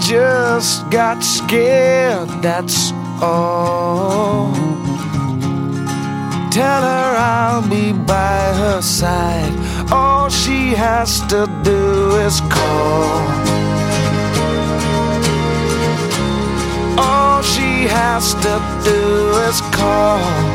just got scared, that's all. Tell her I'll be by her side. All she has to do is call. All she has to do is call.